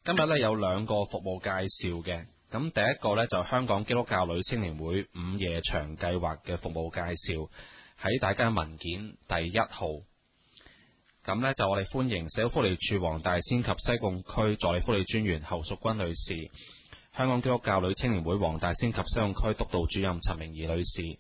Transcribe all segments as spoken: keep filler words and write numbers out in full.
今日咧有兩個服務介紹嘅，咁第一個呢，就香港基督教女青年會午夜場計劃嘅服務介紹，喺大家文件第一號。咁呢，就我哋歡迎社會福利署黃大仙及西貢區助理福利專員侯淑君女士，香港基督教女青年會黃大仙及西貢區督導主任陳明儀女士，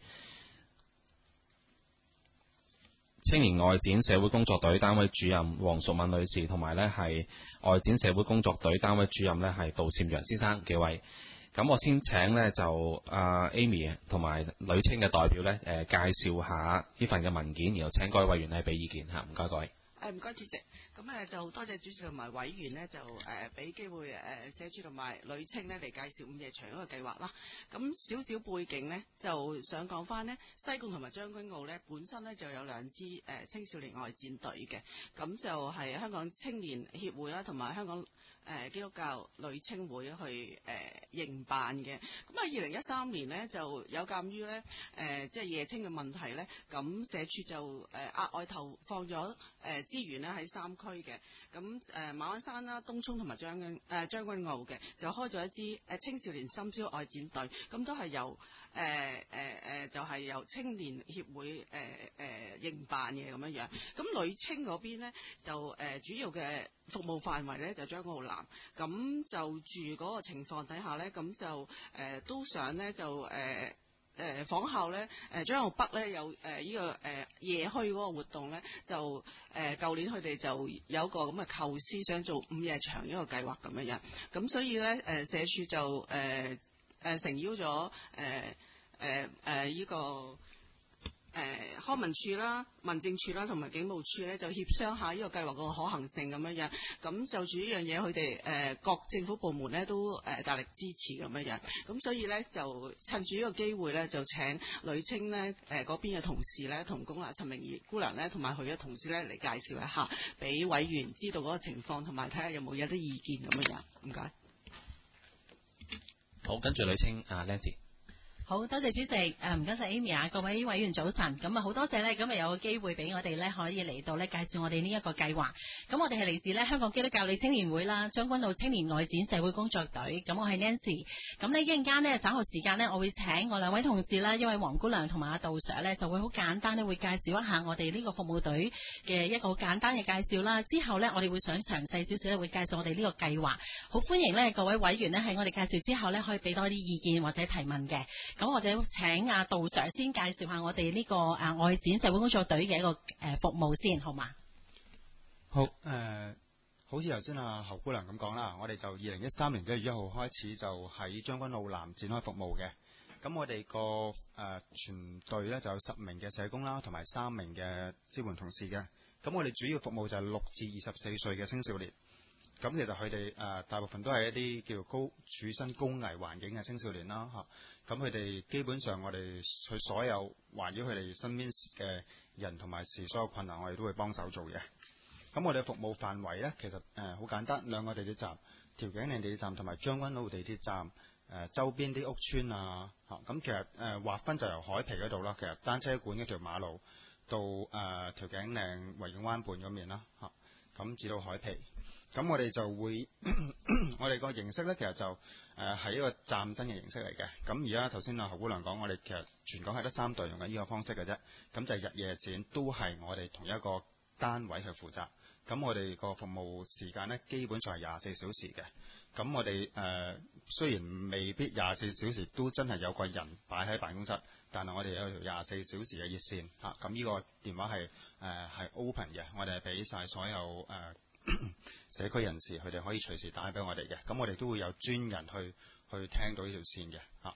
青年外展社會工作隊單位主任黃淑敏女士，同埋呢係外展社會工作隊單位主任呢係杜善陽先生幾位。咁我先請呢就阿、呃、Amy 同埋女青嘅代表呢誒、呃、介紹下呢份嘅文件，然後請各位委員呢俾意見嚇，唔該各位。 誒唔該主席，咁誒就多謝主席同埋委員呢，就誒俾機會誒社署同埋女青呢嚟介紹午夜場嗰個計劃啦。咁少少背景呢，就想講翻呢，西貢同埋將軍澳呢本身呢就有兩支誒青少年外展隊嘅，咁就係香港青年協會啦，同埋香港誒基督教女青會去誒營辦嘅。咁喺二零一三年呢，就有鑑於呢誒即係夜青嘅問題呢，咁社署就誒額外投放咗誒資源咧喺三區嘅，咁誒馬鞍山啦、東涌同埋將軍誒將軍澳嘅，就開咗一支誒青少年深宵外展隊，咁都係由誒誒誒就係、是、由青年協會誒誒營辦嘅咁樣樣。咁女青嗰邊咧就誒、呃、主要嘅服務範圍咧就將軍澳南，咁就住嗰個情況底下咧，咁就誒、呃、都想咧就誒。呃誒、呃、仿效咧，誒將澳北咧有誒呢、呃這個誒、呃、夜墟嗰個活動咧，就誒舊、呃、年佢哋就有個咁嘅構思，想做午夜場呢個計劃咁樣樣，咁所以咧誒、呃、社署就誒誒誠邀咗誒誒誒呢個。誒、呃、康文署啦、民政處啦同埋警務處咧就協商下呢個計劃個可行性咁樣樣，咁就住呢樣嘢佢哋誒各政府部門咧都誒、呃、大力支持咁樣樣，咁所以咧就趁住呢個機會咧就請女青咧誒嗰邊嘅同事咧同工啊陳明儀姑娘咧同埋佢嘅同事咧嚟介紹一下，俾委員知道嗰個情況，同埋睇下有冇有啲意見咁樣樣。唔該。 好，跟住女青啊 Nancy。 好多謝主席，誒唔該晒 Amy 啊，各位委員早晨，咁啊好多謝呢，今日有個機會俾我哋呢，可以嚟到呢介紹我哋呢一個計劃。咁我哋係嚟自呢香港基督教女青年會啦，將軍澳青年外展社會工作隊。咁我係 Nancy，咁呢一陣間呢，稍後時間呢，我會請我兩位同事啦，一位黃姑娘同埋阿杜 Sir 呢，就會好簡單呢會介紹一下我哋呢個服務隊嘅一個好簡單嘅介紹啦。之後呢，我哋會想詳細少少呢會介紹我哋呢個計劃。好歡迎呢各位委員呢，喺我哋介紹之後呢，可以俾多啲意見或者提問嘅。咁我哋請阿杜 Sir 先介紹下我哋呢個誒外展社會工作隊嘅一個誒服務先，好嘛？ 好誒、呃，好似頭先阿侯姑娘咁講啦，我哋就二零一三年一月一號開始就喺將軍澳南展開服務嘅。咁我哋個誒全隊呢就有十名嘅社工啦，同埋三名嘅支援同事嘅。咁我哋主要服務就係六至二十四歲嘅青少年。咁其實佢哋誒大部分都係一啲叫高處身高危環境嘅青少年啦嚇。咁佢哋基本上我哋佢所有環繞佢哋身邊嘅人同埋事，所有困難我哋都會幫手做嘅。咁我哋服務範圍呢，其實誒好、呃、簡單，兩個地鐵站，調景嶺地鐵站同埋將軍澳地鐵站誒、呃、周邊啲屋邨啊嚇。咁其實誒、呃、劃分就由海皮嗰度啦，其實單車館嗰條馬路到誒、呃、調景嶺維景灣畔嗰面啦嚇。咁至到海皮。咁我哋就會，我哋個形式呢，其實就誒係、呃、一個嶄新嘅形式嚟嘅。咁而家頭先阿侯姑娘講，我哋其實全港係得三隊用緊呢個方式嘅啫。咁就係日夜展都係我哋同一個單位去負責。咁我哋個服務時間呢，基本上係廿四小時嘅。咁我哋誒、呃、雖然未必廿四小時都真係有個人擺喺辦公室，但係我哋有條廿四小時嘅熱線嚇。咁、啊、呢個電話係誒係 open 嘅，我哋係俾晒所有誒。呃社區人士佢哋可以隨時打俾我哋嘅，咁我哋都會有專人去去聽到呢條線嘅嚇。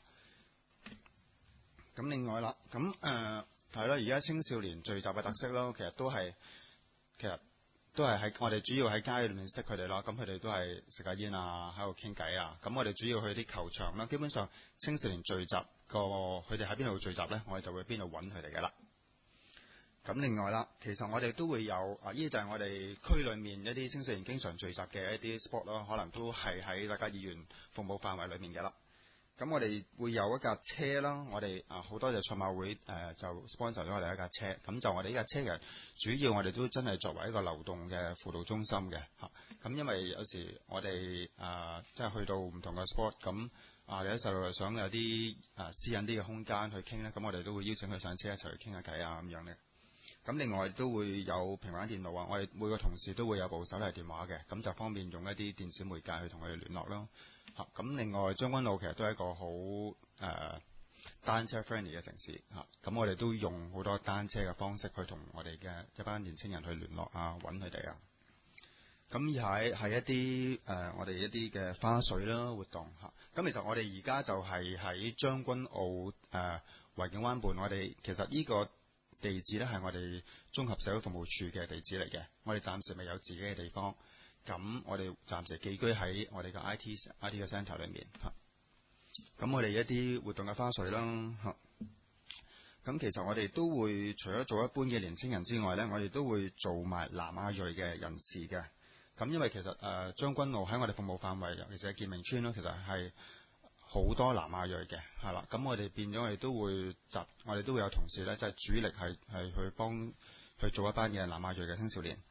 咁、啊、另外啦，咁誒係啦，而家青少年聚集嘅特色咯，其實都係其實都係喺我哋主要喺街裏面識佢哋咯。咁佢哋都係食下煙啊，喺度傾偈啊。咁我哋主要去啲球場啦，基本上青少年聚集個佢哋喺邊度聚集呢，我哋就會邊度揾佢哋嘅啦。咁另外啦，其實我哋都會有啊，呢就係我哋區裏面一啲青少年經常聚集嘅一啲 sport 咯，可能都係喺大家議員服務範圍裏面嘅啦。 咁我哋會有一架車啦，我哋啊好多謝賽馬會誒、呃、就 sponsor 咗我哋一架車，咁就我哋呢架車嘅主要我哋都真係作為一個流動嘅輔導中心嘅嚇。咁、啊、因為有時我哋啊即係去到唔同嘅 sport，咁啊有啲細路想有啲啊私隱啲嘅空間去傾咧，咁我哋都會邀請佢上車一齊去傾下偈啊咁樣嘅。咁另外都會有平板電腦啊，我哋每個同事都會有部手提電話嘅，咁就方便用一啲電子媒介去同佢哋聯絡咯。嚇，咁另外將軍澳其實都係一個好誒、呃、單車 friendly 嘅城市嚇，咁我哋都用好多單車嘅方式去同我哋嘅一班年青人去聯絡啊，揾佢哋啊。咁而係係一啲誒、呃、我哋一啲嘅花絮啦活動嚇。咁其實我哋而家就係喺將軍澳誒、呃、維景灣畔，我哋其實呢個地址咧係我哋綜合社會服務處嘅地址嚟嘅，我哋暫時未有自己嘅地方，咁我哋暫時寄居喺我哋嘅 I T I T 嘅 centre 裏面嚇。咁我哋一啲活動嘅花絮啦嚇。咁其實我哋都會除咗做一般嘅年青人之外呢，我哋都會做埋南亞裔嘅人士嘅。咁因為其實誒、呃、將軍澳喺我哋服務範圍，尤其是係建明村咯，其實係好多南亞裔嘅，係啦，咁我哋變咗我哋都會集，我哋都會有同事呢，即係主力係係去幫去做一班嘅南亞裔嘅青少年。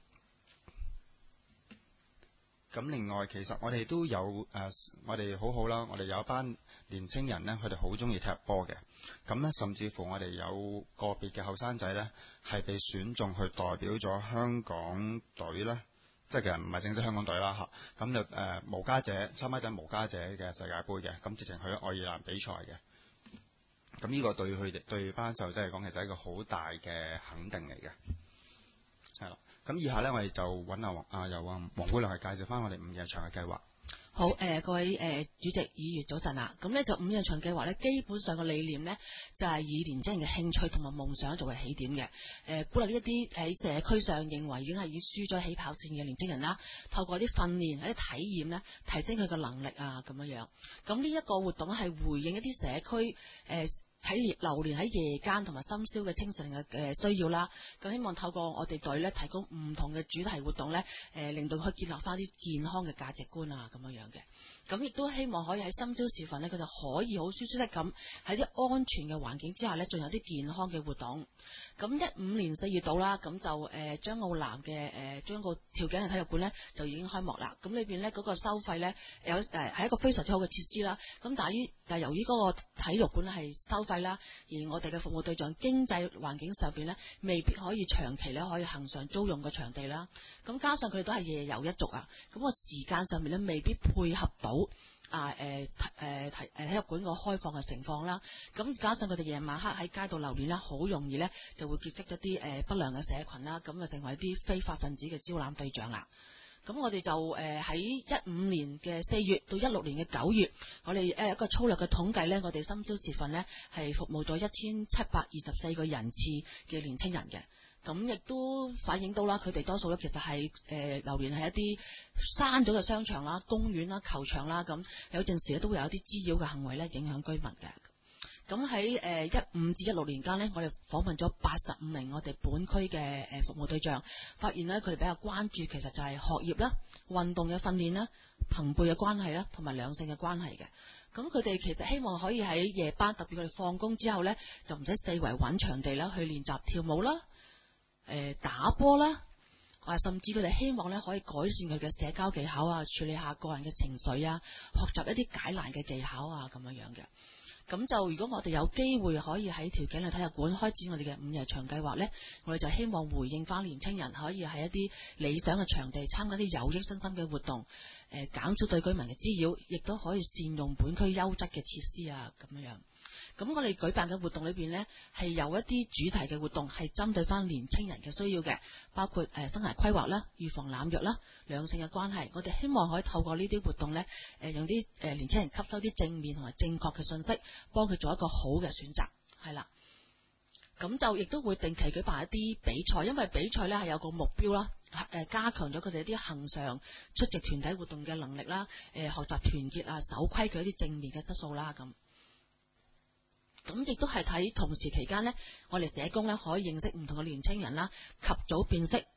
咁另外其實我哋都有誒、呃，我哋好好啦，我哋有一班年青人呢，佢哋好中意踢波嘅，咁呢，甚至乎我哋有個別嘅後生仔呢，係被選中去代表咗香港隊呢。即係其實唔係正式香港隊啦嚇，咁就誒無家者參加緊無家者嘅世界盃嘅，咁直情去咗愛爾蘭比賽嘅。咁呢個對佢哋對班細路仔嚟講，其實係一個好大嘅肯定嚟嘅。係啦，咁以下呢，我哋就揾阿黃啊由啊黃姑娘去介紹翻我哋午夜場嘅計劃。 好誒、呃，各位誒、呃、主席、議員早晨啊！咁呢就午夜場計劃呢，基本上嘅理念呢，就係、是、以年青人嘅興趣同埋夢想作為起點嘅。誒、呃，鼓勵呢一啲喺社區上認為已經係已輸咗起跑線嘅年青人啦，透過啲訓練、一啲體驗呢，提升佢嘅能力啊咁樣樣。咁呢一個活動係回應一啲社區誒。呃喺流連喺夜間同埋深宵嘅青少年嘅誒需要啦，咁希望透過我哋隊咧提供唔同嘅主題活動咧，誒、呃、令到佢建立翻啲健康嘅價值觀啊咁樣樣嘅，咁亦都希望可以喺深宵時分咧，佢就可以好舒舒適咁喺啲安全嘅環境之下咧，仲有啲健康嘅活動。咁一五年四月度啦，咁就誒將澳南嘅誒將個調景嘅體育館咧就已經開幕啦。咁裏邊咧嗰個收費咧有誒係一個非常之好嘅設施啦。咁但係於但係由於嗰個體育館咧係收費啦，而我哋嘅服務對象經濟環境上邊咧未必可以長期咧可以恆常租用個場地啦。咁加上佢哋都係夜遊一族啊，咁個時間上面咧未必配合到。啊誒誒體誒體育館個開放嘅情況啦，咁加上佢哋夜晚黑喺街道流連啦，好容易咧就會結識一啲誒、呃、不良嘅社群啦，咁就成為一啲非法分子嘅招攬對象啦。咁我哋就誒喺一五年嘅四月到一六年嘅九月，我哋誒一個粗略嘅統計咧，我哋深宵時分咧係服務咗一千七百二十四個人次嘅年青人嘅。咁亦都反映到啦，佢哋多數咧其實係誒、呃、流連係一啲閂咗嘅商場啦、公園啦、球場啦，咁有陣時咧都會有一啲滋擾嘅行為咧影響居民嘅。咁喺誒一五至一六年間呢，我哋訪問咗八十五名我哋本區嘅誒服務對象，發現呢，佢哋比較關注其實就係學業啦、運動嘅訓練啦、朋輩嘅關係啦，同埋兩性嘅關係嘅。咁佢哋其實希望可以喺夜班，特別佢哋放工之後呢，就唔使四圍揾場地啦，去練習跳舞啦。誒、呃、打波啦，啊，甚至佢哋希望咧可以改善佢嘅社交技巧啊，處理下個人嘅情緒啊，學習一啲解難嘅技巧啊，咁樣樣嘅。咁就如果我哋有機會可以喺調景嘅體育館開展我哋嘅午夜場計劃呢，我哋就希望回應翻年青人可以喺一啲理想嘅場地參加啲有益身心嘅活動，誒、呃、減少對居民嘅滋擾，亦都可以善用本區優質嘅設施啊，咁樣樣。咁我哋舉辦嘅活動裏邊呢，係有一啲主題嘅活動係針對翻年青人嘅需要嘅，包括誒、呃、生涯規劃啦、預防濫藥啦、兩性嘅關係。我哋希望可以透過呢啲活動呢，誒、呃、用啲誒、呃、年青人吸收啲正面同埋正確嘅信息，幫佢做一個好嘅選擇，係啦。咁就亦都會定期舉辦一啲比賽，因為比賽呢係有個目標啦，誒、呃、加強咗佢哋一啲恆常出席團體活動嘅能力啦，誒、呃、學習團結啊、守規矩一啲正面嘅質素啦咁。咁亦都係睇同時期間呢，我哋社工呢可以認識唔同嘅年青人啦，及早辨識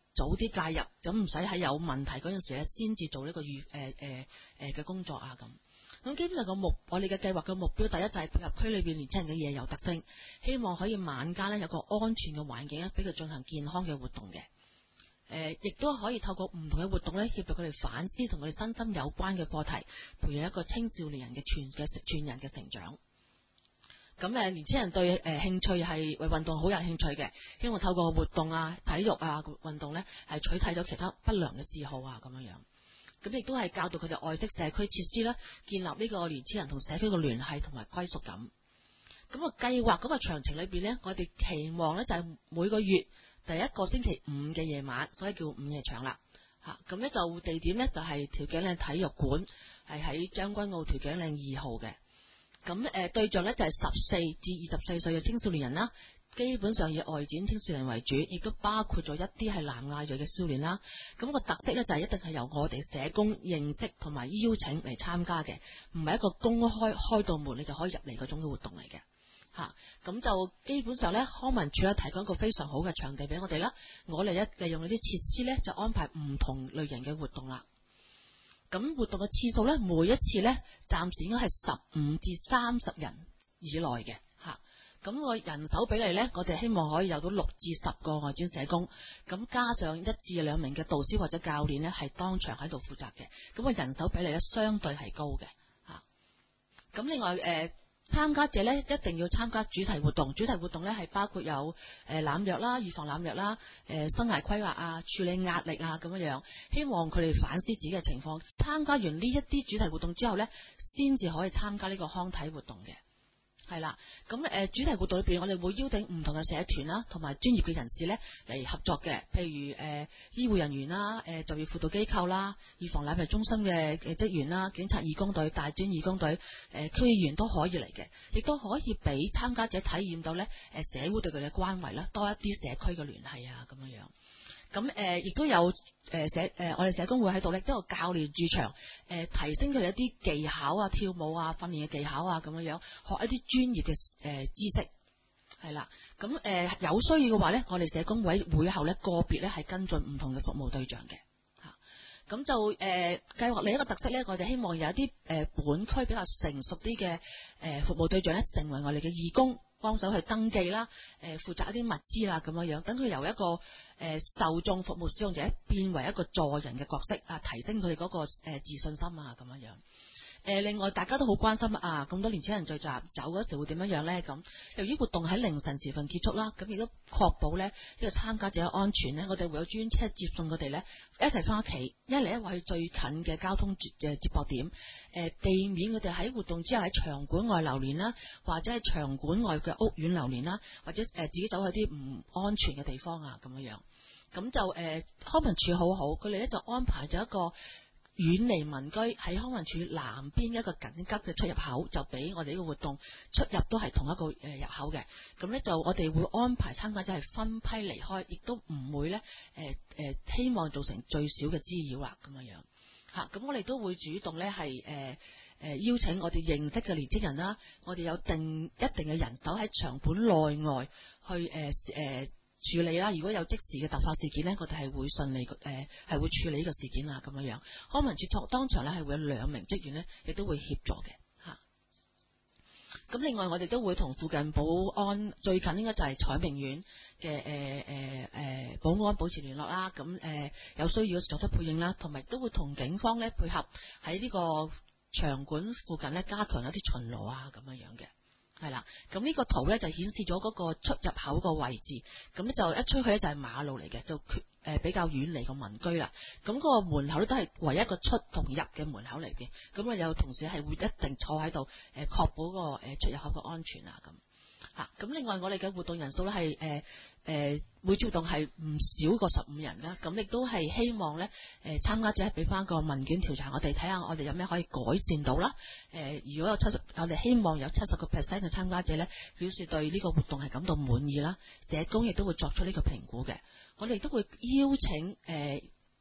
早啲介入，咁唔使喺有問題嗰陣時咧先至做呢個預誒誒誒嘅工作啊咁。咁基本上個目，我哋嘅計劃嘅目標，第一就係配合區裏邊年輕人嘅夜遊特性，希望可以晚間咧有個安全嘅環境咧，俾佢進行健康嘅活動嘅。誒、呃，亦都可以透過唔同嘅活動咧，協助佢哋反思同佢哋身心有關嘅課題，培養一個青少年人嘅全嘅全人嘅成長。咁誒，年輕人對誒、呃、興趣係為運動好有興趣嘅，希望透過活動啊、體育啊運動咧，係取締咗其他不良嘅嗜好啊咁樣樣。咁亦都係教導佢哋愛惜社區設施啦，建立呢個年輕人同社區嘅聯繫同埋歸屬感。咁個計劃嗰個詳情裏邊呢，我哋期望呢就係每個月第一個星期五嘅夜晚，所以叫午夜場啦。嚇，咁呢就地點呢就係調景嶺體育館，係喺將軍澳調景嶺二號嘅。咁誒對象呢就係十四至二十四歲嘅青少年人啦。基本上以外展青少年為主，亦都包括咗一啲係南亞裔嘅少年啦。咁、那個特色咧就係一定係由我哋社工認識同埋邀請嚟參加嘅，唔係一個公開開到門你就可以入嚟嗰種嘅活動嚟嘅。吓、啊，咁就基本上咧，康文署咧提供一個非常好嘅場地俾我哋啦。我哋一利用呢啲設施咧，就安排唔同類型嘅活動啦。咁活動嘅次數咧，每一次咧暫時應該係十五至三十人以內嘅。吓、啊。咁個人手比例呢，我哋希望可以有到六至十個外展社工，咁加上一至兩名嘅導師或者教練呢，係當場喺度負責嘅。咁個人手比例呢，相對係高嘅嚇。咁另外誒、呃，參加者呢，一定要參加主題活動。主題活動呢，係包括有誒濫藥啦、預防濫藥啦、誒、呃、生涯規劃啊、處理壓力啊咁樣樣。希望佢哋反思自己嘅情況。參加完呢一啲主題活動之後呢，先至可以參加呢個康體活動嘅。係啦，咁誒、呃、主題活動裏邊，我哋會邀請唔同嘅社團啦，同埋專業嘅人士咧嚟合作嘅，譬如誒、呃、醫護人員啦、誒、呃、就業輔導機構啦、預防濫藥中心嘅嘅職員啦、警察義工隊、大專義工隊、誒、呃、區議員都可以嚟嘅，亦都可以俾參加者體驗到咧誒社會對佢哋嘅關懷啦，多一啲社區嘅聯繫啊咁樣樣。咁誒亦都有誒、呃、社誒、呃、我哋社工會喺度咧，都有教練駐場，誒、呃、提升佢哋一啲技巧啊、跳舞啊、訓練嘅技巧啊咁樣樣，學一啲專業嘅誒、呃、知識，係啦。咁誒、呃、有需要嘅話咧，我哋社工會會後咧個別咧係跟進唔同嘅服務對象嘅嚇。咁、啊、就誒、呃、計劃另一個特色咧，我哋希望有一啲誒、呃、本區比較成熟啲嘅誒服務對象咧，成為我哋嘅義工。幫手去登記啦，誒、呃、負責一啲物資啦咁樣樣，等佢由一個誒、呃、受眾服務使用者變為一個助人嘅角色啊，提升佢哋嗰個誒、呃、自信心啊咁樣樣。誒、呃、另外大家都好關心啊，咁多年輕人聚集走嗰時會點樣樣咧？咁由於活動喺凌晨時分結束啦，咁亦都確保咧呢、這個參加者嘅安全咧，我哋會有專車接送佢哋咧一齊翻屋企，一嚟一話去最近嘅交通接誒接駁點，誒、呃、避免佢哋喺活動之後喺場館外流連啦，或者喺場館外嘅屋苑流連啦，或者誒、呃、自己走去啲唔安全嘅地方啊咁樣樣。咁就誒、呃、康文署好好，佢哋咧就安排咗一個遠離民居喺康文署南邊一個緊急嘅出入口，就俾我哋呢個活動出入都係同一個誒入口嘅。咁咧就我哋會安排參加者係分批離開，亦都唔會咧誒誒希望造成最少嘅滋擾啦咁樣樣嚇。咁、啊、我哋都會主動咧係誒誒邀請我哋認識嘅年輕人啦，我哋有定一定嘅人手喺場館內外去誒誒。呃呃處理啦，如果有即時嘅突發事件呢，我哋係會順利誒係、呃、會處理呢個事件啊咁樣樣。康文署當場呢係會有兩名職員呢，亦都會協助嘅嚇。咁、啊、另外我哋都會同附近保安最近應該就係彩明苑嘅誒誒誒保安保持聯絡啦。咁誒、呃、有需要嘅時作出配應啦，同埋都會同警方呢配合喺呢個場館附近呢加強一啲巡邏啊咁樣樣嘅。係啦，咁呢個圖咧就顯示咗嗰個出入口個位置，咁咧就一出去咧就係馬路嚟嘅，就誒、呃、比較遠離個民居啦。咁、那、嗰個門口咧都係唯一一個出同入嘅門口嚟嘅。咁啊有同事係會一定坐喺度誒確保個誒出入口嘅安全啊咁。嚇，咁另外我哋嘅活動人數咧係誒誒每次活動係唔少過十五人啦，咁亦都係希望咧誒、呃、參加者俾翻個問卷調查我哋睇下我哋有咩可以改善到啦。誒、呃、如果有七十，我哋希望有七十個 percent 嘅參加者咧表示對呢個活動係感到滿意啦，社工亦都會作出呢個評估嘅。我哋都會邀請誒、呃、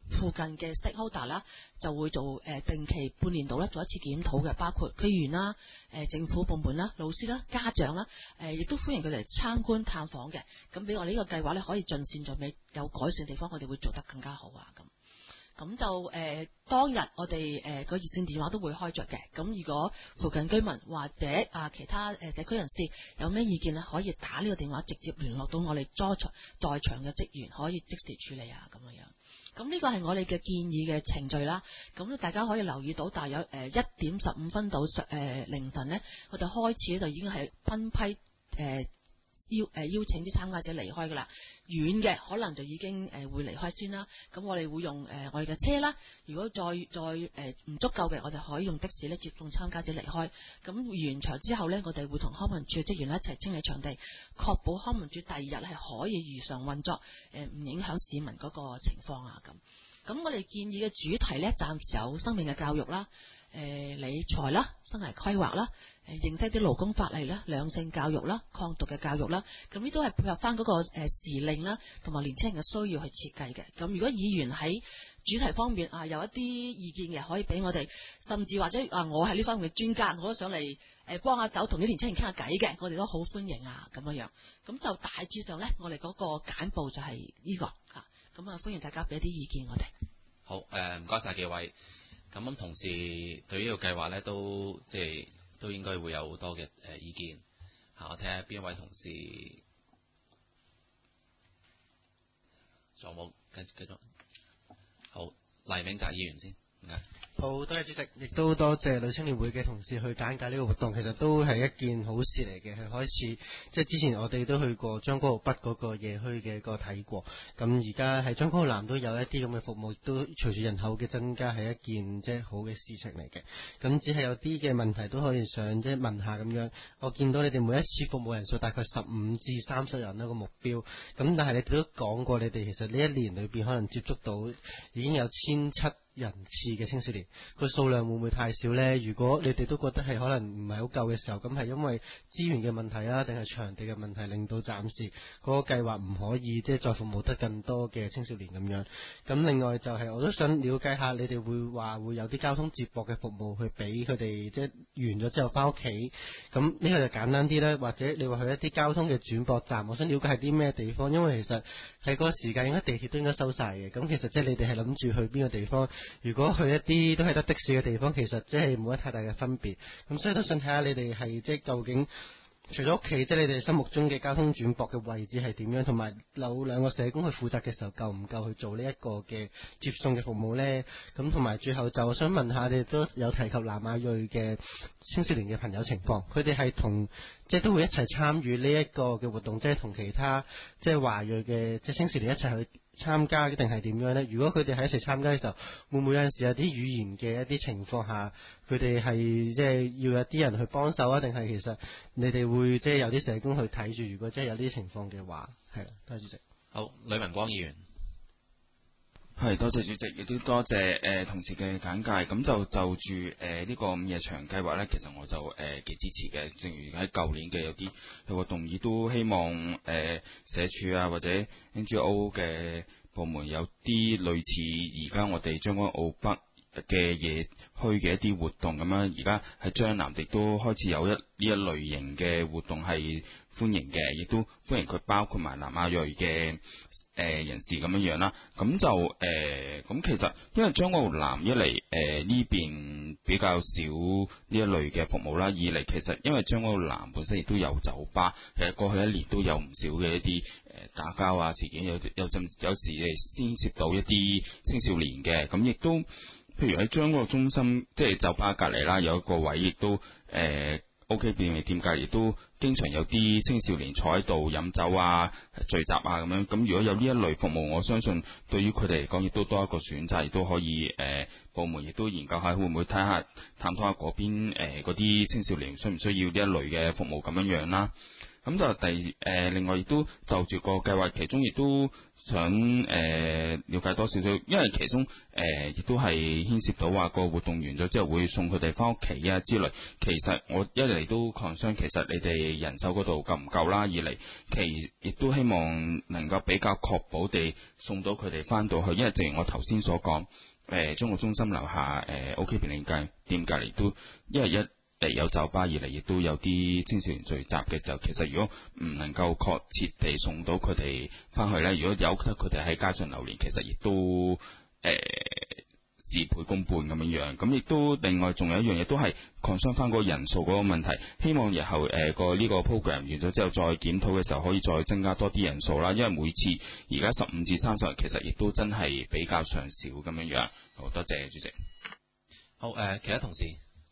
附近嘅 stakeholder 啦，就會做誒、呃、定期半年度咧做一次檢討嘅，包括區議員啦、誒、呃、政府部門啦、老師啦、家長啦，誒、呃、亦都歡迎佢哋嚟參觀探訪嘅。咁俾我哋呢個計劃咧可以盡善盡美，有改善地方，我哋會做得更加好啊咁。咁就誒、呃、當日我哋誒個熱線電話都會開着嘅。咁如果附近居民或者啊其他誒社區人士有咩意見咧，可以打呢個電話直接聯絡到我哋在場在場嘅職員，可以即時處理啊咁樣樣。咁呢個係我哋嘅建議嘅程序啦。咁大家可以留意到，大約誒一點十五分到誒、呃、凌晨呢，我哋開始就已經係分批誒。呃邀誒邀請啲參加者離開㗎啦，遠嘅可能就已經誒會離開先啦。咁我哋會用誒我哋嘅車啦。如果再再誒唔足夠嘅，我哋可以用的士咧接送參加者離開。咁完場之後呢，我哋會同康文署嘅職員一齊清理場地，確保康文署第二日係可以如常運作，誒唔影響市民嗰個情況啊咁。咁我哋建議嘅主題呢，暫時有生命嘅教育啦。誒、呃、理財啦、生涯規劃啦、誒、呃、認識啲勞工法例啦、兩性教育啦、抗毒嘅教育啦，咁呢都係配合翻嗰個誒時令啦，同埋年輕人嘅需要去設計嘅。咁如果議員喺主題方面啊有一啲意見嘅，可以俾我哋，甚至或者啊我係呢方面嘅專家，我都想嚟誒幫下手，同啲年輕人傾下偈嘅，我哋都好歡迎啊咁樣樣。咁就大致上呢，我哋嗰個簡報就係呢、這個啊，咁啊歡迎大家俾一啲意見我哋。 好誒，唔該晒幾位。咁咁同時對呢個計劃咧，都即係都應該會有好多嘅誒、呃、意見嚇、啊。我睇下邊一位同事仲有冇繼繼續？好，黎銘澤議員先，唔該。 好多謝主席，亦都多謝女青年會嘅同事去簡介呢個活動，其實都係一件好事嚟嘅。係開始即係之前我哋都去過將軍澳北嗰個夜墟嘅個睇過，咁而家喺將軍澳南都有一啲咁嘅服務，都隨住人口嘅增加係一件即係好嘅事情嚟嘅。咁只係有啲嘅問題都可以想即係問下咁樣。我見到你哋每一次服務人數大概十五至三十人一個目標，咁但係你哋都講過，你哋其實呢一年裏邊可能接觸到已經有千七人次嘅青少年，個數量會唔會太少呢？如果你哋都覺得係可能唔係好夠嘅時候，咁係因為資源嘅問題啊，定係場地嘅問題，令到暫時嗰個計劃唔可以即係再服務得更多嘅青少年咁樣。咁另外就係、是、我都想了解下，你哋會話會有啲交通接駁嘅服務去俾佢哋，即係完咗之後翻屋企。咁呢個就簡單啲啦，或者你話去一啲交通嘅轉駁站，我想了解係啲咩地方，因為其實喺嗰個時間應該地鐵都應該收晒嘅。咁其實即係你哋係諗住去邊個地方？如果去一啲都係得的士嘅地方，其實即係冇乜太大嘅分別。咁所以都想睇下你哋係即係究竟除咗屋企，即係你哋心目中嘅交通轉駁嘅位置係點樣，同埋有兩個社工去負責嘅時候，夠唔夠去做呢一個嘅接送嘅服務呢？咁同埋最後就想問下，你哋都有提及南亞裔嘅青少年嘅朋友情況，佢哋係同即係都會一齊參與呢一個嘅活動，即係同其他即係華裔嘅即係青少年一齊去參加，定係點樣呢？如果佢哋喺一齊參加嘅時候，會唔會有陣時有啲語言嘅一啲情況下，佢哋係即係要有啲人去幫手啊？定係其實你哋會即係有啲社工去睇住？如果即係有啲情況嘅話，係啦，多謝主席。 好，呂文光議員。 係，多謝主席，亦都多謝誒、呃、同事嘅簡介。咁就就住誒呢個午夜場計劃呢，其實我就誒幾、呃、支持嘅。正如喺舊年嘅有啲有個動議，都希望誒、呃、社署啊或者 N G O 嘅部門有啲類似而家我哋將軍澳北嘅夜墟嘅一啲活動咁樣。而家喺將南亦都開始有一呢一類型嘅活動係歡迎嘅，亦都歡迎佢包括埋南亞裔嘅誒、呃、人士咁樣樣啦，咁就誒咁、呃、其實因為將軍澳南一嚟誒呢邊比較少呢一類嘅服務啦，二嚟其實因為將軍澳南本身亦都有酒吧，其實過去一年都有唔少嘅一啲誒、呃、打交啊事件，有有陣有時誒牽涉到一啲青少年嘅，咁亦都譬如喺將軍澳中心即係酒吧隔離啦，有一個位亦都誒。呃 O.K. 便利店界亦都經常有啲青少年坐喺度飲酒啊、聚集啊咁樣。咁如果有呢一類服務，我相信對於佢哋嚟講，亦都多一個選擇，亦都可以誒、呃、部門亦都研究下，會唔會睇下探討下嗰邊誒嗰啲青少年需唔需要呢一類嘅服務咁樣樣啦。 咁就第誒、呃、另外亦都就住個計劃，其中亦都想誒、呃、了解多少少，因為其中誒亦、呃、都係牽涉到話個活動完咗之後會送佢哋翻屋企啊之類。其實我一嚟都 concern，其實你哋人手嗰度夠唔夠啦？二嚟其亦都希望能夠比較確保地送到佢哋翻到去，因為正如我頭先所講，誒、呃、中國中心樓下誒、呃、OK 便利街店隔離都，因為一誒有酒吧，二嚟亦都有啲青少年聚集嘅，就其實如果唔能夠確切地送到佢哋翻去呢，如果有得佢哋喺街上流連，其實亦都誒、呃、事倍功半咁樣樣。咁亦都另外仲有一樣嘢都係 concern 翻嗰個人數嗰個問題，希望日後誒個呢個 program 完咗之後再檢討嘅時候可以再增加多啲人數啦，因為每次而家十五至三十人其實亦都真係比較上少咁樣樣。好多謝主席。 好誒、呃，其他同事。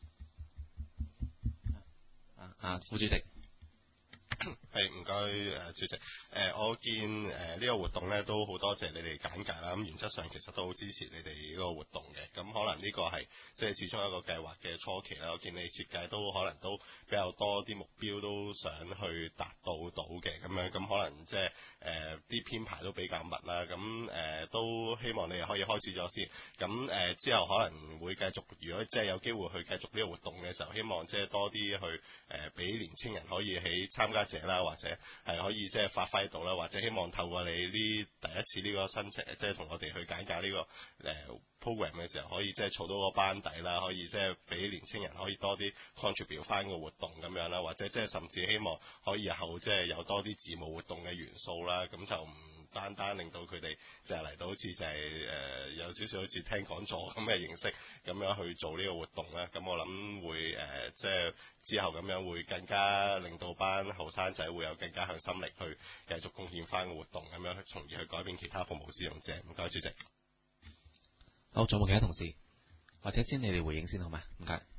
啊，副主席， 係唔該誒主席。誒、呃、我見誒呢、呃這個活動咧都好多謝你哋簡介啦。咁原則上其實都好支持你哋呢個活動嘅。咁可能呢個係即係始終一個計劃嘅初期啦。我見你設計都可能都比較多啲目標都想去達到到嘅咁樣。咁可能即係誒啲編排都比較密啦。咁誒、呃、都希望你哋可以開始咗先。咁誒、呃、之後可能會繼續，如果即係有機會去繼續呢個活動嘅時候，希望即係多啲去誒俾、呃、年青人可以喺參加者啦，或者係可以即係發揮到啦，或者希望透過你呢第一次呢個申請，即係同我哋去簡介呢、這個誒、呃、program 嘅時候，可以即係儲到個班底啦，可以即係俾年青人可以多啲 contribute 翻個活動咁樣啦，或者即係甚至希望可以日後即係有多啲字幕活動嘅元素啦，咁就唔單單令到佢哋就係嚟到好似就係、是、誒、呃、有少少好似聽講座咁嘅形式咁樣去做呢個活動啦。咁我諗會誒、呃、即係之後咁樣會更加令到班後生仔會有更加向心力去繼續貢獻翻個活動，咁樣從而去改變其他服務使用者。唔該主席。 好，仲有冇其他同事？或者先你哋回應先好嗎？唔該。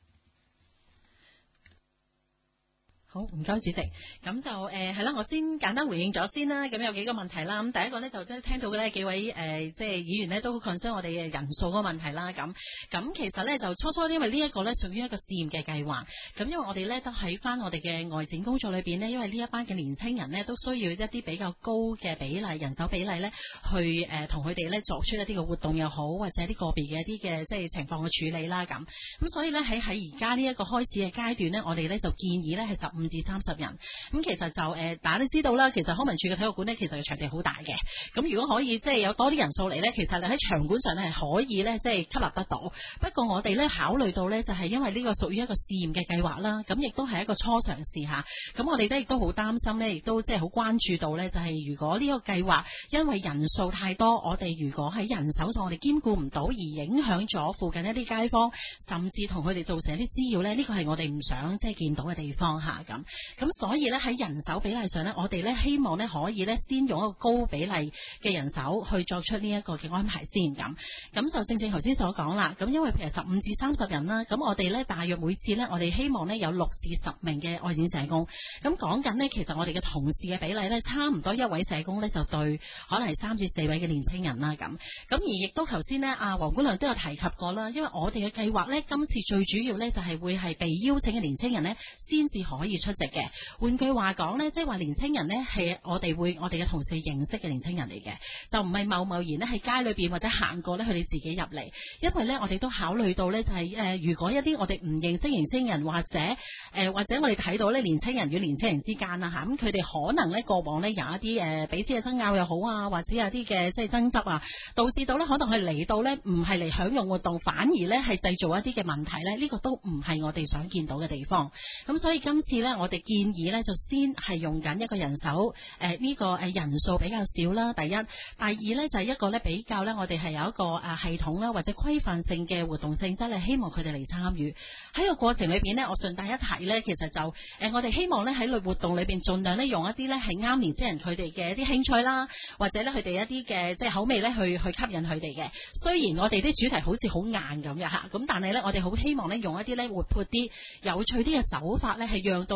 好，唔該主席。咁就誒係啦，我先簡單回應咗先啦。咁有幾個問題啦。咁第一個呢，就即係聽到嘅呢幾位誒、呃、即係議員呢都好 concern 我哋嘅人數嗰個問題啦。咁咁其實呢，就初初因為呢一個呢屬於一個試驗嘅計劃。咁因為我哋呢都喺翻我哋嘅外展工作裏邊呢，因為呢一班嘅年青人呢都需要一啲比較高嘅比例人手比例呢，去誒同佢哋呢作出一啲嘅活動又好，或者一啲個別嘅一啲嘅即係情況嘅處理啦。咁咁所以呢，喺喺而家呢一個開始嘅階段呢，我哋呢就建議呢係十五至三十人。咁其實就誒、呃，大家都知道啦。其實康文署嘅體育館呢，其實場地好大嘅。咁如果可以即係有多啲人數嚟呢，其實你喺場館上呢係可以呢，即係吸納得到。不過我哋呢考慮到呢，就係、是、因為呢個屬於一個試驗嘅計劃啦，咁亦都係一個初嘗試下。咁我哋呢亦都好擔心呢，亦都即係好關注到呢，就係、是、如果呢個計劃因為人數太多，我哋如果喺人手上我哋兼顧唔到，而影響咗附近一啲街坊，甚至同佢哋造成一啲滋擾呢，呢、這個係我哋唔想即係見到嘅地方嚇咁。咁所以咧喺人手比例上咧，我哋咧希望咧可以咧先用一個高比例嘅人手去作出呢一個嘅安排先咁。咁就正正頭先所講啦。咁因為譬如十五至三十人啦，咁我哋咧大約每次咧，我哋希望咧有六至十名嘅外展社工。咁講緊呢，其實我哋嘅同事嘅比例咧，差唔多一位社工咧就對可能係三至四位嘅年青人啦咁。咁而亦都頭先呢，阿黃姑娘都有提及過啦。因為我哋嘅計劃咧，今次最主要咧就係會係被邀請嘅年青人咧，先至可以出席嘅。換句話講呢，即係話年青人呢係我哋會我哋嘅同事認識嘅年青人嚟嘅，就唔係貿貿然呢喺街裏邊或者行過呢，佢哋自己入嚟。因為呢，我哋都考慮到呢，就係、是、誒、呃，如果一啲我哋唔認識年青人，或者誒、呃、或者我哋睇到呢年青人與年青人之間啊嚇，咁佢哋可能呢過往呢有一啲誒、呃、彼此嘅爭拗又好啊，或者有啲嘅即係爭執啊，導致到呢可能佢嚟到呢唔係嚟享用活動，反而呢係製造一啲嘅問題呢。呢、這個都唔係我哋想見到嘅地方。咁所以今次呢，我哋建議呢就先係用緊一個人手，誒、呃、呢、這個誒人數比較少啦。第一，第二呢就係、是、一個呢比較呢，我哋係有一個誒系統啦，或者規範性嘅活動性質咧，希望佢哋嚟參與。喺個過程裏邊呢，我順帶一提呢，其實就誒、呃、我哋希望呢喺類活動裏邊盡量呢用一啲呢係啱年青人佢哋嘅一啲興趣啦，或者呢佢哋一啲嘅即係口味呢去去吸引佢哋嘅。雖然我哋啲主題好似好硬咁嘅嚇，咁但係呢，我哋好希望呢用一啲呢活潑啲、有趣啲嘅手法呢，係讓到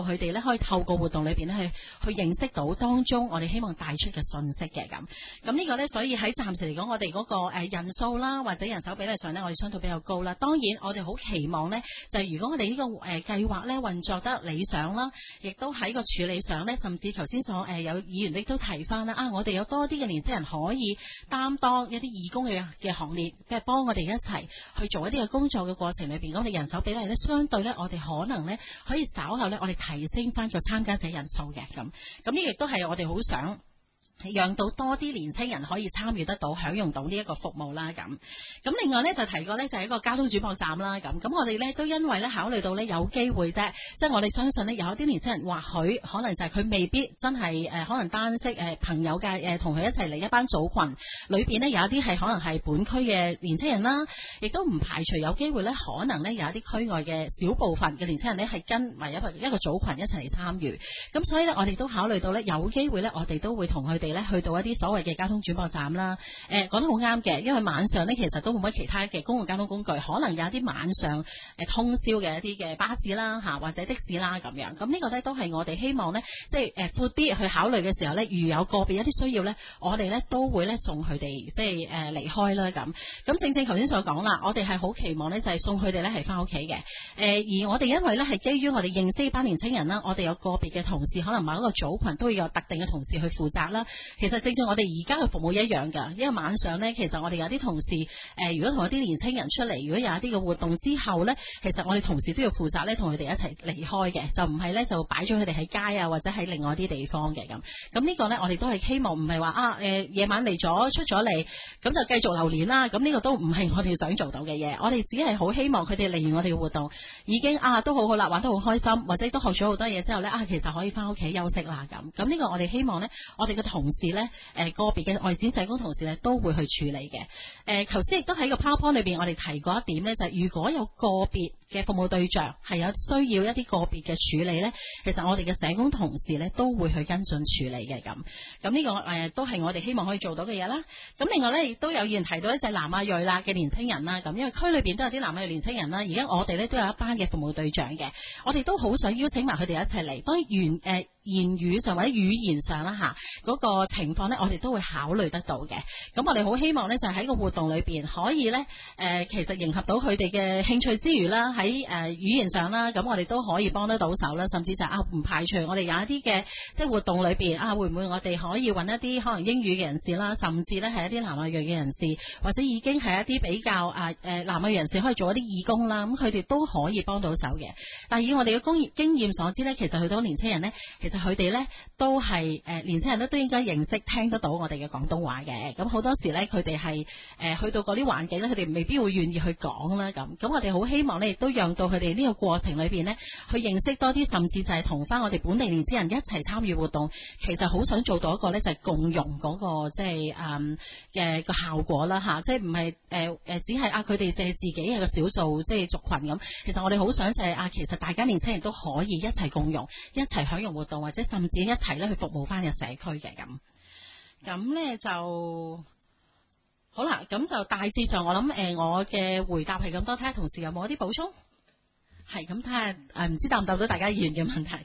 到佢哋咧可以透過活動裏邊咧去去認識到當中我哋希望帶出嘅信息嘅咁。咁呢個咧，所以喺暫時嚟講，我哋嗰個誒人數啦，或者人手比例上咧，我哋相對比較高啦。當然，我哋好期望咧，就係如果我哋呢個誒計劃咧運作得理想啦，亦都喺個處理上咧，甚至頭先所誒有議員亦都提翻啦，啊，我哋有多啲嘅年輕人可以擔當一啲義工嘅嘅行列，即係幫我哋一齊去做一啲嘅工作嘅過程裏邊，咁我哋人手比例咧，相對咧，我哋可能咧可以稍後咧，我哋提升翻個參加者人數嘅咁。咁呢亦都係我哋好想讓到多啲年青人可以參與得到、享用到呢一個服務啦咁。咁另外咧就提過咧就係一個交通轉播站啦咁。咁我哋咧都因為咧考慮到咧有機會啫，即係我哋相信咧有一啲年青人或許可能就係佢未必真係誒可能單識誒朋友嘅誒同佢一齊嚟一班組群裏邊咧有一啲係可能係本區嘅年青人啦，亦都唔排除有機會咧可能咧有一啲區外嘅小部分嘅年青人咧係跟埋一個一個組群一齊嚟參與。咁所以咧我哋都考慮到咧有機會咧我哋都會同佢哋去到一啲所謂嘅交通轉播站啦，誒、呃、講得好啱嘅，因為晚上咧其實都冇乜其他嘅公共交通工具，可能有一啲晚上誒、呃、通宵嘅一啲嘅巴士啦嚇，或者的士啦咁樣。咁呢個咧都係我哋希望咧，即係誒闊啲去考慮嘅時候咧，如有個別一啲需要咧，我哋咧都會咧送佢哋即係誒離開啦咁。咁正正頭先所講啦，我哋係好期望咧就係送佢哋咧係翻屋企嘅。誒、呃、而我哋因為咧係基於我哋認識呢班年青人啦，我哋有個別嘅同事可能某一個組群都會有特定嘅同事去負責啦。其實正正我哋而家嘅服務一樣㗎，因為晚上咧，其實我哋有啲同事誒、呃，如果同一啲年青人出嚟，如果有一啲嘅活動之後咧，其實我哋同事都要負責咧，同佢哋一齊離開嘅，就唔係咧就擺咗佢哋喺街啊，或者喺另外一啲地方嘅咁。咁呢個咧，我哋都係希望唔係話啊誒夜晚嚟咗出咗嚟，咁就繼續留連啦。咁呢個都唔係我哋想做到嘅嘢。我哋只係好希望佢哋嚟完我哋嘅活動，已經啊都好好啦，玩得好開心，或者都學咗好多嘢之後咧啊，其實可以翻屋企休息啦咁。咁呢個我哋希望咧，我哋嘅同事咧。誒個別嘅外展社工同事咧都會去處理嘅。誒頭先亦都喺個 PowerPoint 裏邊，我哋提過一點咧，就係、是、如果有個別嘅服務對象係有需要一啲個別嘅處理咧，其實我哋嘅社工同事咧都會去跟進處理嘅咁。咁呢、這個誒、呃、都係我哋希望可以做到嘅嘢啦。咁另外咧亦都有議員提到咧就係南亞裔啦嘅年青人啦，咁因為區裏邊都有啲南亞裔年青人啦，而家我哋咧都有一班嘅服務對象嘅，我哋都好想邀請埋佢哋一齊嚟。當然誒。呃言語上或者語言上啦嚇，嗰個情況呢，我哋都會考慮得到嘅。咁我哋好希望呢，就喺個活動裏邊可以呢，誒、呃、其實迎合到佢哋嘅興趣之餘啦，喺誒、呃、語言上啦，咁我哋都可以幫得到手啦。甚至就啊唔排除我哋有一啲嘅即係活動裏邊啊，會唔會我哋可以揾一啲可能英語嘅人士啦，甚至呢係一啲南亞裔嘅人士，或者已經係一啲比較啊誒、呃、南亞裔人士可以做一啲義工啦，咁佢哋都可以幫到手嘅。但係以我哋嘅工業經驗所知呢，其實好多年輕人呢。其實佢哋咧都係誒、呃、年輕人咧都應該認識聽得到我哋嘅廣東話嘅，咁好多時咧佢哋係誒去到嗰啲環境咧，佢哋未必會願意去講啦咁。咁我哋好希望咧，亦都讓到佢哋呢個過程裏邊呢，去認識多啲，甚至就係同翻我哋本地年輕人一齊參與活動。其實好想做到一個咧就係共融嗰、那個即係誒嘅個效果啦嚇，即係唔係誒誒只係啊佢哋淨係自己係個少數即係族群咁。其實我哋好想就係、是、啊，其實大家年輕人都可以一齊共融，一齊享用活動，或者甚至一齊咧去服務翻個社區嘅咁。咁咧就好啦，咁就大致上我諗誒、呃，我嘅回答係咁多，睇下同事有冇一啲補充。係咁睇下誒，唔知答唔答到大家議員嘅問題。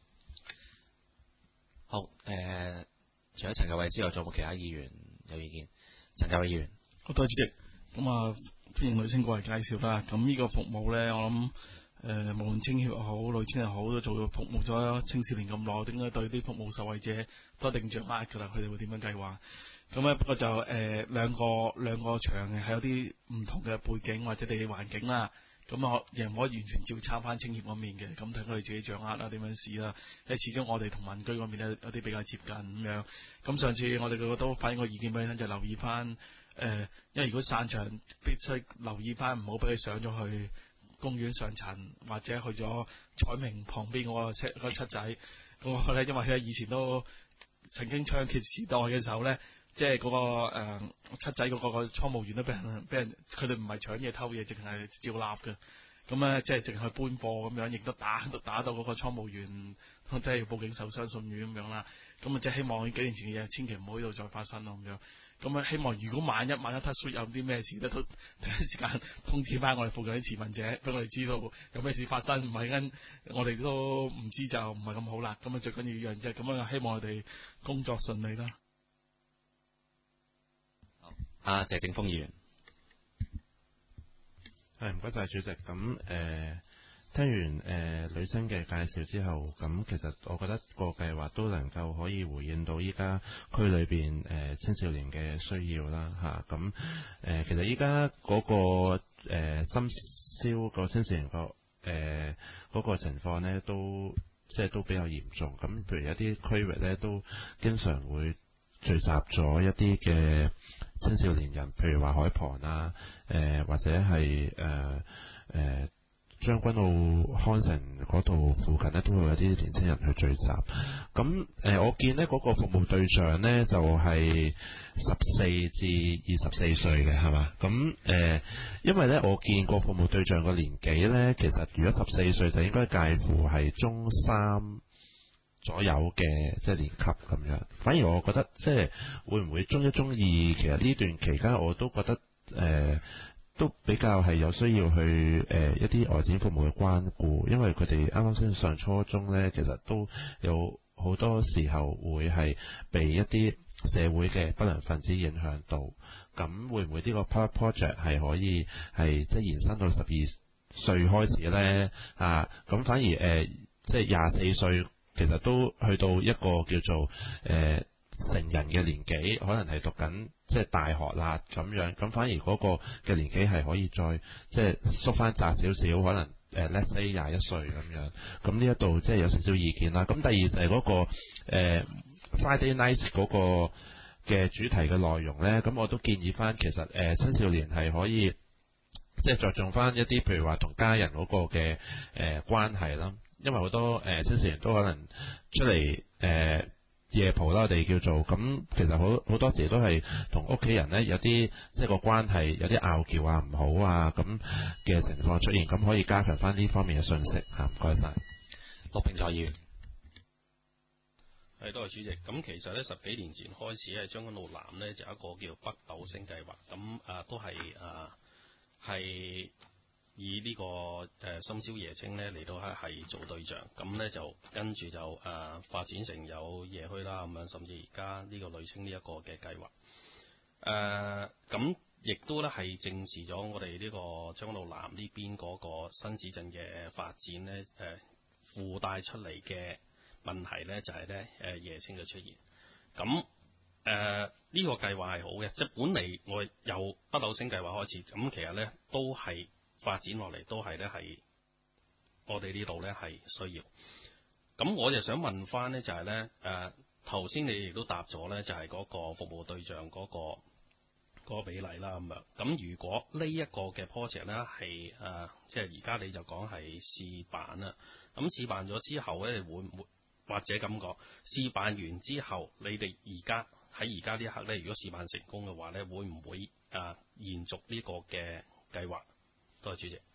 好誒、呃，除咗陳教偉之外，仲有冇其他議員有意見？陳教偉議員， 好多謝主席。咁啊，歡迎女青過嚟介紹啦。咁呢個服務咧，我諗。誒、呃，無論青協又好，女青又好，都做服務咗青少年咁耐，應該對啲服務受惠者都一定掌握㗎啦。佢哋會點樣計劃？咁咧不過就誒、呃、兩個兩個場係有啲唔同嘅背景或者地理環境啦。咁啊，亦唔可以完全照抄翻青協嗰面嘅。咁睇佢哋自己掌握啦，點樣試啦。因為始終我哋同民居嗰面咧有啲比較接近咁樣。咁上次我哋個個都反映個意見俾你，就留意翻誒、呃，因為如果散場必須留意翻，唔好俾佢上咗去公園上層或者去咗彩明旁邊嗰個七嗰個七仔嗰個咧，因為咧以前都曾經槍擊時代嘅時候咧，即係嗰個誒、呃、七仔嗰個個倉務員都俾人俾人，佢哋唔係搶嘢偷嘢，淨係照立嘅。咁咧即係淨係搬貨咁樣，亦都打都打到嗰個倉務員，即係要報警受傷送院咁樣啦。咁啊即係希望幾年前嘅嘢，千祈唔好呢度再發生咯咁樣。 咁啊，希望如果萬一萬一 touch wood 有啲咩事咧，都第一時間通知翻我哋附近啲持份者，俾我哋知道有咩事發生，唔係跟我哋都唔知就唔係咁好啦。咁啊最緊要一樣啫，咁啊希望我哋工作順利啦。 阿謝正鋒議員， 係唔該晒主席。咁誒、呃、聽完誒、呃、女青嘅介紹之後，咁其實我覺得個計劃都能夠可以回應到依家區裏邊誒青少年嘅需要啦嚇。咁、啊、誒、呃、其實依家嗰個誒、呃、深宵個青少年個誒嗰個情況呢，都即係都比較嚴重。咁譬如有啲區域呢，都經常會聚集咗一啲嘅青少年人，譬如話海旁啊，誒、呃、或者係誒誒將軍澳康城嗰度附近咧，都會有啲年青人去聚集。咁誒、呃，我見呢嗰、那個服務對象呢，就係十四至二十四歲嘅，係嘛？咁誒、呃，因為呢，我見過服務對象個年紀呢，其實如果十四歲就應該介乎係中三左右嘅即係年級咁樣，反而我覺得即係會唔會中一中二，其實呢段期間我都覺得誒、呃、都比較係有需要去誒、呃、一啲外展服務嘅關顧，因為佢哋啱啱先上初中呢，其實都有好多時候會係被一啲社會嘅不良分子影響到。咁會唔會呢個 pilot project 係可以係即係延伸到十二歲開始呢？啊，咁反而誒、呃、即係廿四歲。其實都去到一個叫做誒、呃、成人嘅年紀，可能係讀緊即係大學啦咁樣，咁反而嗰個嘅年紀係可以再即係縮翻窄少少，可能誒、呃、let's say 廿一歲咁樣。咁呢一度即係有少少意見啦。咁第二就係嗰、那個、呃、Friday Night 嗰個嘅主題嘅內容呢。咁我都建議翻，其實誒、呃、青少年係可以即係着重翻一啲，譬如話同家人嗰個嘅誒、呃、關係啦。因為好多誒青少年都可能出嚟誒、呃、夜蒲啦，我哋叫做咁，其實好好多時都係同屋企人咧有啲即係個關係有啲拗撬啊唔好啊咁嘅情況出現，咁可以加強翻呢方面嘅信息嚇。唔該晒。 陸平才議員， 係多謝主席。咁其實咧十幾年前開始喺將軍澳南呢，就有一個叫北斗星計劃，咁啊都係啊係。以呢、這個誒、呃、深宵夜青咧嚟到係係做對象，咁咧就跟住就誒、呃、發展成有夜墟啦咁樣，甚至而家呢個女青呢一個嘅計劃。誒咁亦都咧係正視咗我哋呢個將軍澳南呢邊嗰個新市鎮嘅發展咧，誒、呃、附帶出嚟嘅問題咧就係咧誒夜青嘅出現。咁誒呢個計劃係好嘅，即係本嚟我由北斗星計劃開始，咁其實咧都係。發展落嚟都係咧，係我哋呢度咧係需要。咁我就想問翻呢，就係咧誒頭先你亦都答咗咧，就係嗰個服務對象嗰、嗰個嗰個比例啦咁樣。咁如果呢一個嘅 project 咧係誒，即係而家你就講係試辦啦。咁試辦咗之後咧，會唔會或者咁講？試辦完之後，你哋而家喺而家呢一刻咧，如果試辦成功嘅話咧，會唔會誒、呃、延續呢個嘅計劃？多謝主席。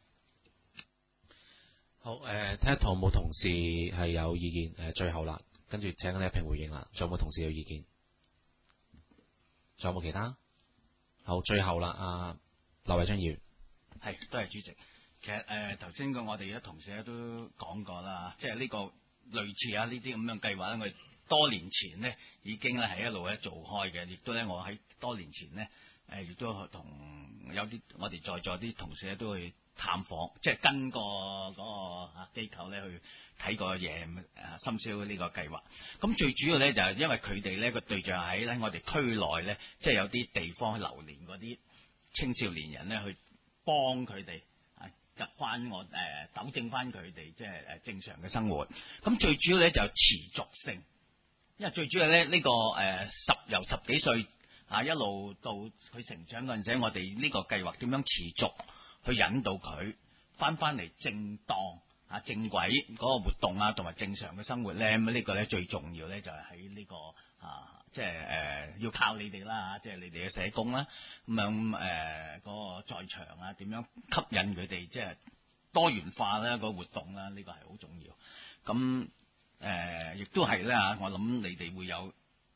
好，誒、呃，睇下同冇同事係有意見，誒、呃，最後啦，跟住請你一評回應啦。仲有冇同事有意見？仲有冇其他？好，最後啦，阿、呃、劉偉章議員。 係，多謝主席。其實誒頭先個我哋嘅同事咧都講過啦，即係呢個類似啊呢啲咁樣計劃咧，我哋多年前呢已經咧係一路咧做開嘅，亦都咧我喺多年前呢。誒，亦都同有啲我哋在座啲同事咧都去探訪，即係跟個嗰個啊機構咧去睇個嘢誒深宵呢個計劃。咁最主要咧就係因為佢哋咧個對象喺咧我哋區內咧，即係有啲地方去留連嗰啲青少年人咧，去幫佢哋啊入翻我誒糾正翻佢哋即係誒正常嘅生活。咁最主要咧就持續性，因為最主要咧呢、這個誒、呃、十由十幾歲。啊！一路到佢成長嗰陣時，我哋呢個計劃點樣持續去引導佢翻翻嚟正當啊正軌嗰個活動啊，同埋正常嘅生活咧？咁、這、呢個咧最重要咧就係喺呢個啊，即係誒、呃、要靠你哋啦，即係你哋嘅社工啦，咁樣誒嗰個在場啊，點樣吸引佢哋即係多元化咧個活動啦？呢、這個係好重要。咁誒亦都係咧嚇，我諗你哋會有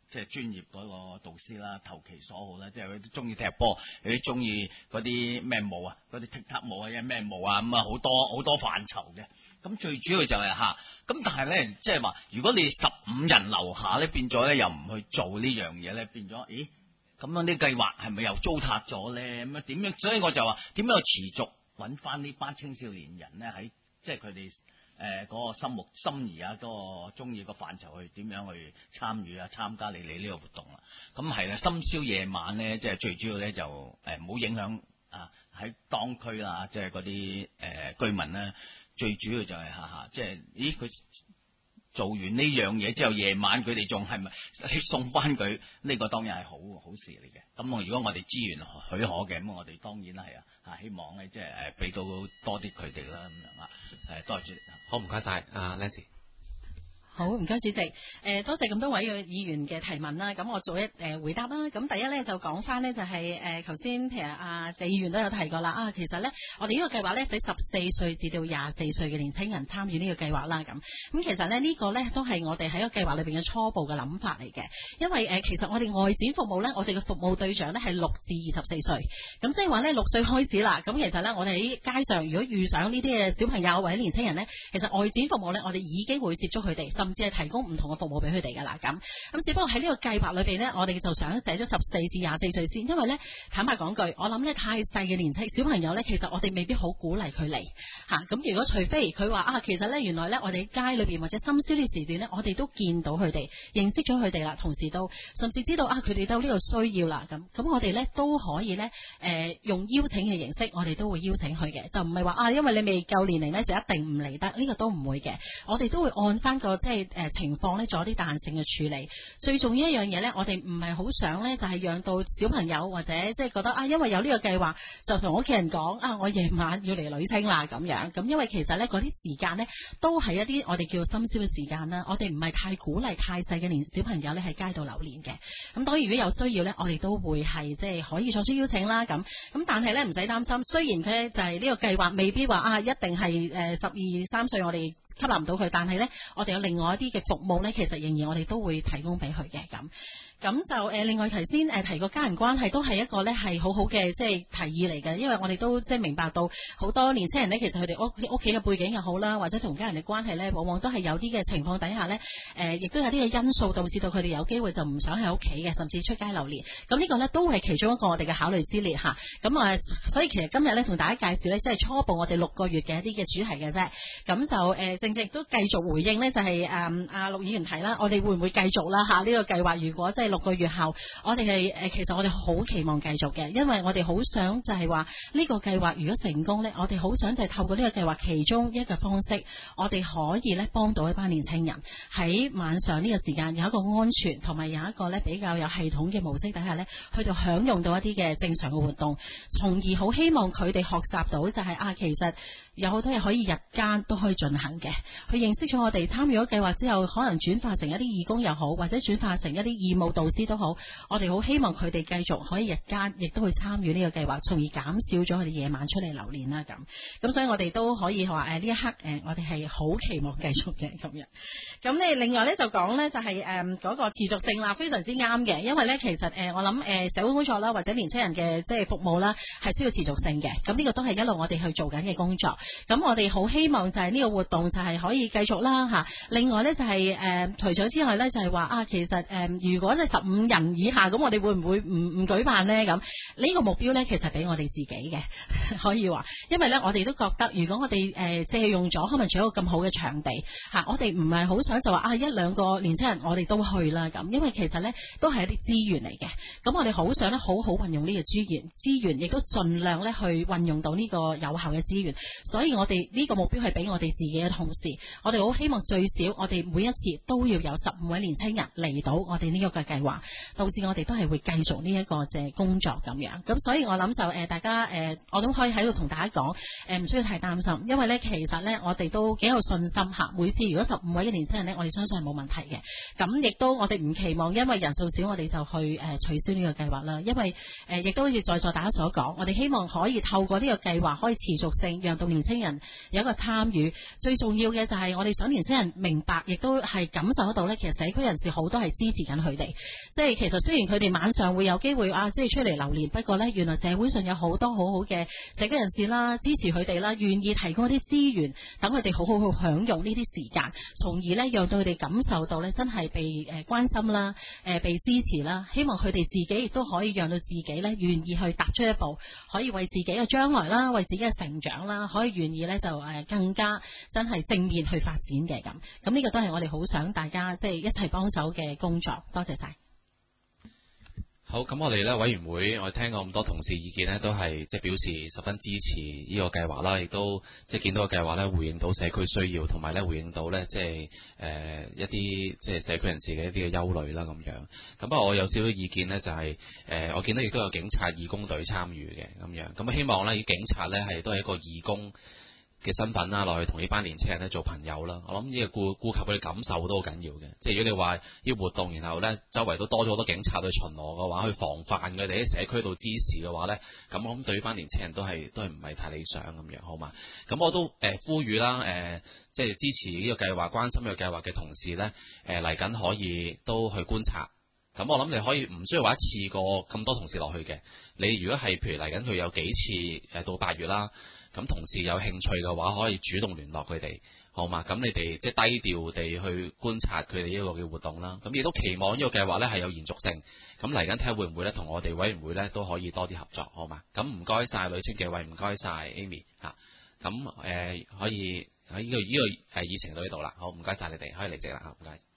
即係專業嗰個導師啦，投其所好啦，即係佢都中意踢波，有啲中意嗰啲咩舞啊，嗰啲踢踏舞啊，有咩舞啊，咁啊好多好多範疇嘅。咁最主要就係嚇，咁但係咧，即係話如果你十五人樓下咧，變咗咧又唔去做呢樣嘢咧，變咗，咦？咁樣啲計劃係咪又糟蹋咗咧？咁啊點樣？所以我就話點樣持續揾翻呢班青少年人咧，喺即係佢哋誒嗰個心目心儀啊，嗰個中意個範疇去點樣去參與啊，參加你哋呢個活動啦。咁係啦，深宵夜晚咧，即係最主要咧就誒唔好影響啊喺當區啦，即係嗰啲誒居民咧。最主要就係下下，即係咦佢做完呢樣嘢之後，夜晚佢哋仲係咪送翻佢？呢個當然係好好事嚟嘅。咁我如果我哋資源許可嘅，咁我哋當然係啊，啊希望咧即係誒俾到多啲佢哋啦咁樣啊。誒多謝， 好唔該晒，阿 Nancy。 好，唔該主席。誒、呃，多謝咁多位嘅議員嘅提問啦。咁我做一誒、呃、回答啦。咁第一咧就講翻呢，就係誒頭先譬如阿謝議員都有提過啦。啊，其實咧我哋呢個計劃咧使十四歲至到廿四歲嘅年輕人參與呢個計劃啦。咁咁其實咧呢、這個咧都係我哋喺個計劃裏邊嘅初步嘅諗法嚟嘅。因為誒、呃、其實我哋外展服務咧，我哋嘅服務對象咧係六至二十四歲。咁即係話咧六歲開始啦。咁其實咧我哋喺街上如果遇上呢啲嘅小朋友或者年輕人咧，其實外展服務咧我哋已經會接觸佢哋。甚至係提供唔同嘅服務俾佢哋㗎啦，咁咁只不過喺呢個計劃裏邊呢，我哋就想寫咗十四至廿四歲先，因為呢，坦白講句，我諗呢太細嘅年輕小朋友呢，其實我哋未必好鼓勵佢嚟嚇。咁、啊、如果除非佢話啊，其實呢，原來呢，我哋喺街裏邊或者深宵呢時段呢，我哋都見到佢哋，認識咗佢哋啦，同時都甚至知道啊，佢哋都呢個需要啦，咁咁我哋呢都可以呢，誒、呃、用邀請嘅形式，我哋都會邀請佢嘅，就唔係話啊，因為你未夠年齡呢，就一定唔嚟得，呢、這個都唔會嘅，我哋都會按翻個即係誒。呃情況咧做一啲彈性嘅處理，最重要一樣嘢咧，我哋唔係好想咧，就係讓到小朋友或者即係覺得啊，因為有呢個計劃，就同屋企人講啊，我夜晚要嚟旅清啦咁樣。咁因為其實咧嗰啲時間咧，都係一啲我哋叫深宵嘅時間啦。我哋唔係太鼓勵太細嘅年小朋友咧喺街度流連嘅。咁當然如果有需要咧，我哋都會係即係可以作出邀請啦。咁咁但係咧唔使擔心，雖然佢就係呢個計劃未必話啊一定係誒十二三歲我哋吸納唔到佢，但係呢，我哋有另外一啲嘅服務呢，其實仍然我哋都會提供俾佢嘅咁。咁就誒、呃，另外頭先誒提過家人關係都係一個咧係好好嘅即係提議嚟嘅，因為我哋都即係明白到好多年輕人咧，其實佢哋屋屋企嘅背景又好啦，或者同家人嘅關係咧，往往都係有啲嘅情況底下咧，誒、呃，亦都有啲嘅因素導致到佢哋有機會就唔想喺屋企嘅，甚至出街流連。咁呢個咧都係其中一個我哋嘅考慮之列嚇。咁啊，所以其實今日咧同大家介紹咧，即係初步我哋六個月嘅一啲嘅主題嘅啫。咁就誒、呃，正正亦都繼續回應咧，就係誒阿陸議員提啦，我哋會唔會繼續啦嚇？呢、這個計劃如果即係六個月後，我哋係誒，其實我哋好期望繼續嘅，因為我哋好想就係話呢個計劃如果成功呢，我哋好想就係透過呢個計劃其中一個方式，我哋可以咧幫到一班年輕人喺晚上呢個時間有一個安全同埋有一個咧比較有系統嘅模式底下呢，去到享用到一啲嘅正常嘅活動，從而好希望佢哋學習到就係、是、啊，其實有好多嘢可以日間都可以進行嘅，去認識咗我哋參與咗計劃之後，可能轉化成一啲義工又好，或者轉化成一啲義務導師都好。我哋好希望佢哋繼續可以日間亦都去參與呢個計劃，從而減少咗佢哋夜晚出嚟流連啦咁。咁所以我哋都可以話誒呢一刻誒、呃，我哋係好期望繼續嘅咁樣。咁你另外咧就講咧就係誒嗰個持續性啦，非常之啱嘅，因為咧其實誒、呃、我諗誒、呃、社會工作啦或者年輕人嘅即係服務啦係需要持續性嘅。咁呢個都係一路我哋去做緊嘅工作。咁我哋好希望就係呢個活動就係可以繼續啦嚇。另外咧就係、是、誒、呃、除咗之外咧就係話啊，其實誒、呃、如果係十五人以下咁，我哋會唔會唔唔舉辦呢？咁呢個目標咧其實俾我哋自己嘅可以話，因為咧我哋都覺得如果我哋誒借用咗康文署一個咁好嘅場地嚇、啊，我哋唔係好想就話啊一兩個年輕人我哋都去啦咁，因為其實咧都係一啲資源嚟嘅。咁我哋好想咧好好運用呢個資源，資源亦都盡量咧去運用到呢個有效嘅資源。所以我哋呢個目標係俾我哋自己嘅同時，我哋好希望最少我哋每一次都要有十五位年輕人嚟到我哋呢個嘅計劃，導致我哋都係會繼續呢一個嘅工作咁樣。咁所以我諗就誒、呃、大家誒、呃、我都可以喺度同大家講誒唔需要太擔心，因為咧其實咧我哋都幾有信心嚇。每次如果十五位嘅年輕人咧，我哋相信係冇問題嘅。咁亦都我哋唔期望因為人數少我哋就去誒、呃、取消呢個計劃啦。因為誒亦、呃、都好似在座大家所講，我哋希望可以透過呢個計劃可以持續性讓到年輕青人有一個參與。最重要嘅就係我哋想年青人明白，亦都係感受得到呢，其實社區人士好多係支持緊佢哋。即係其實雖然佢哋晚上會有機會啊，即係出嚟流連，不過呢，原來社會上有好多好好嘅社區人士啦，支持佢哋啦，願意提供一啲資源，等佢哋好好去享用呢啲時間，從而呢，讓到佢哋感受到呢，真係被誒關心啦，誒被支持啦。希望佢哋自己亦都可以讓到自己呢，願意去踏出一步，可以為自己嘅將來啦，為自己嘅成長啦，可以願意呢，就誒更加真係正面去發展嘅咁。咁呢個都係我哋好想大家即係一齊幫手嘅工作。多謝晒。 好，咁我哋咧委員會，我聽過咁多同事意見呢，都係即係表示十分支持呢個計劃啦，亦都即係見到個計劃咧回應到社區需要，同埋咧回應到咧即係誒一啲即係社區人士嘅一啲嘅憂慮啦咁樣。咁不過我有少少意見呢，就係、是、誒、呃、我見到亦都有警察義工隊參與嘅咁樣。咁希望呢，警察咧係都係一個義工嘅身份啦，落去同呢班年青人咧做朋友啦。我諗呢個顧顧及佢哋感受都好緊要嘅。即係如果你話呢個活動，然後咧周圍都多咗好多警察去巡邏嘅話，去防範佢哋喺社區度滋事嘅話咧，咁我諗對呢班年青人都係都係唔係太理想咁樣，好嘛？咁我都誒、呃、呼籲啦，誒、呃、即係支持呢個計劃、關心呢個計劃嘅同事咧，誒嚟緊可以都去觀察。咁我諗你可以唔需要話一次過咁多同事落去嘅。你如果係譬如嚟緊佢有幾次誒到八月啦。咁同事有興趣嘅話，可以主動聯絡佢哋，好嘛？咁你哋即係低調地去觀察佢哋呢個嘅活動啦。咁亦都期望呢個計劃呢係有延續性。咁嚟緊睇下會唔會呢同我哋委員會呢都可以多啲合作，好嘛？咁唔該晒呂清嘅位，唔該晒 Amy 嚇。咁誒、呃、可以喺呢、呢個呢、呢個誒議程到呢度啦。好，唔該晒你哋，可以離席啦嚇，唔該。